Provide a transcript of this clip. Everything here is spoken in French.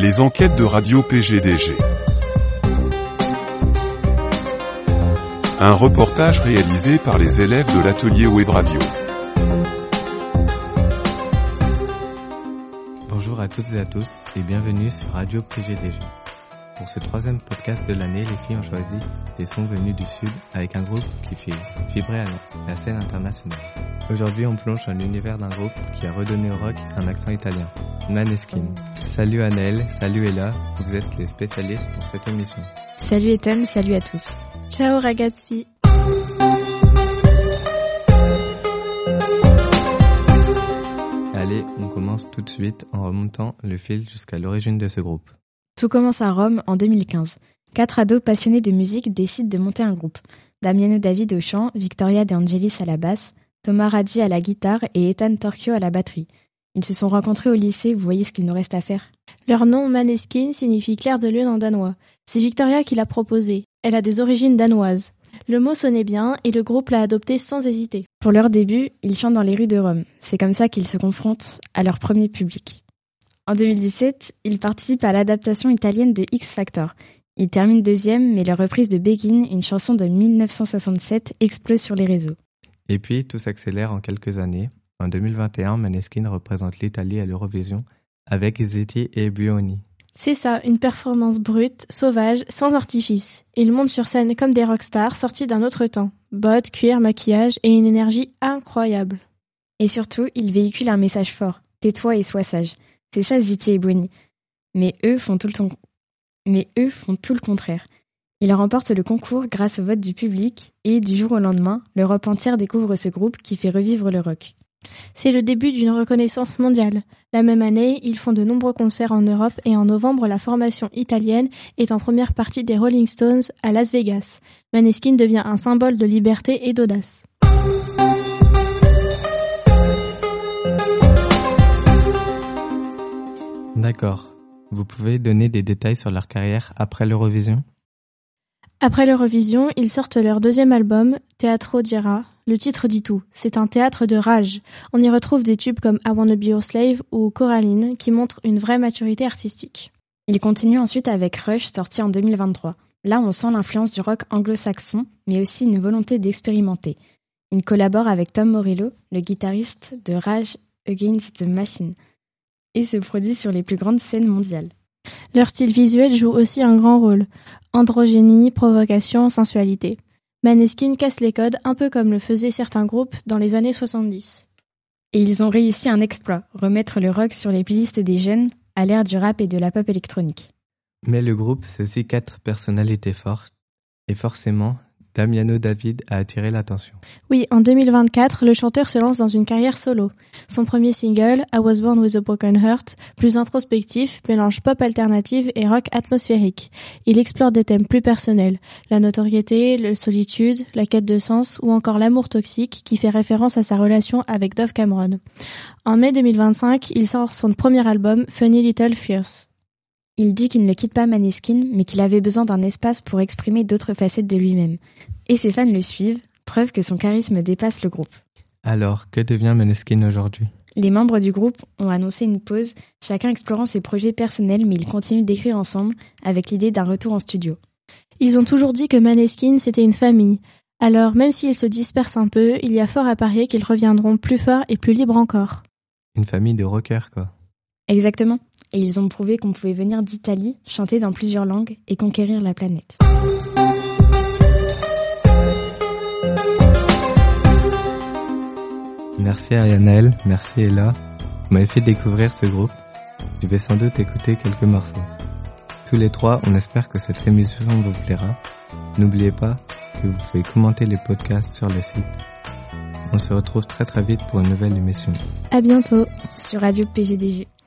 Les enquêtes de Radio PGDG. Un reportage réalisé par les élèves de l'atelier Web Radio. Bonjour à toutes et à tous et bienvenue sur Radio PGDG. Pour ce troisième podcast de l'année, les filles ont choisi des sons venus du Sud avec un groupe qui fait vibrer la scène internationale. Aujourd'hui, on plonge dans l'univers d'un groupe qui a redonné au rock un accent italien, Maneskin. Salut Anaëlle, salut Ella, vous êtes les spécialistes pour cette émission. Salut Ethan, salut à tous. Ciao ragazzi. Allez, on commence tout de suite en remontant le fil jusqu'à l'origine de ce groupe. Tout commence à Rome en 2015. 4 ados passionnés de musique décident de monter un groupe. Damiano David au chant, Victoria De Angelis à la basse, Thomas Raggi à la guitare et Ethan Torchio à la batterie. Ils se sont rencontrés au lycée, vous voyez ce qu'il nous reste à faire. Leur nom Maneskin signifie clair de lune en danois. C'est Victoria qui l'a proposé. Elle a des origines danoises. Le mot sonnait bien et le groupe l'a adopté sans hésiter. Pour leur début, ils chantent dans les rues de Rome. C'est comme ça qu'ils se confrontent à leur premier public. En 2017, ils participent à l'adaptation italienne de X Factor. Ils terminent deuxième, mais leur reprise de Begin, une chanson de 1967, explose sur les réseaux. Et puis, tout s'accélère en quelques années. En 2021, Maneskin représente l'Italie à l'Eurovision avec Ziti et Buoni. C'est ça, une performance brute, sauvage, sans artifice. Ils montent sur scène comme des rockstars sortis d'un autre temps. Bottes, cuir, maquillage et une énergie incroyable. Et surtout, ils véhiculent un message fort. Tais-toi et sois sage. C'est ça Ziti et Buoni. Mais eux font tout le contraire. Ils remportent le concours grâce au vote du public et du jour au lendemain, l'Europe entière découvre ce groupe qui fait revivre le rock. C'est le début d'une reconnaissance mondiale. La même année, ils font de nombreux concerts en Europe et en novembre, la formation italienne est en première partie des Rolling Stones à Las Vegas. Maneskin devient un symbole de liberté et d'audace. D'accord. Vous pouvez donner des détails sur leur carrière après l'Eurovision ? Après l'Eurovision, ils sortent leur deuxième album, Teatro Dira. Le titre dit tout, c'est un théâtre de rage. On y retrouve des tubes comme I Wanna Be Your Slave ou Coraline qui montrent une vraie maturité artistique. Ils continuent ensuite avec Rush, sorti en 2023. Là, on sent l'influence du rock anglo-saxon, mais aussi une volonté d'expérimenter. Ils collaborent avec Tom Morello, le guitariste de Rage Against the Machine, et se produisent sur les plus grandes scènes mondiales. Leur style visuel joue aussi un grand rôle. Androgynie, provocation, sensualité. Maneskin casse les codes un peu comme le faisaient certains groupes dans les années 70. Et ils ont réussi un exploit, remettre le rock sur les playlists des jeunes à l'ère du rap et de la pop électronique. Mais le groupe, c'est aussi 4 personnalités fortes. Et forcément, Damiano David a attiré l'attention. Oui, en 2024, le chanteur se lance dans une carrière solo. Son premier single, I Was Born With a Broken Heart, plus introspectif, mélange pop alternative et rock atmosphérique. Il explore des thèmes plus personnels, la notoriété, la solitude, la quête de sens ou encore l'amour toxique qui fait référence à sa relation avec Dove Cameron. En mai 2025, il sort son premier album, Funny Little Fears. Il dit qu'il ne quitte pas Maneskin, mais qu'il avait besoin d'un espace pour exprimer d'autres facettes de lui-même. Et ses fans le suivent, preuve que son charisme dépasse le groupe. Alors, que devient Maneskin aujourd'hui ? Les membres du groupe ont annoncé une pause, chacun explorant ses projets personnels, mais ils continuent d'écrire ensemble, avec l'idée d'un retour en studio. Ils ont toujours dit que Maneskin, c'était une famille. Alors, même s'ils se dispersent un peu, il y a fort à parier qu'ils reviendront plus forts et plus libres encore. Une famille de rockers, quoi. Exactement. Et ils ont prouvé qu'on pouvait venir d'Italie, chanter dans plusieurs langues et conquérir la planète. Merci Arianel, merci Ella. Vous m'avez fait découvrir ce groupe. Je vais sans doute écouter quelques morceaux. Tous les 3, on espère que cette émission vous plaira. N'oubliez pas que vous pouvez commenter les podcasts sur le site. On se retrouve très vite pour une nouvelle émission. À bientôt sur Radio PGDG.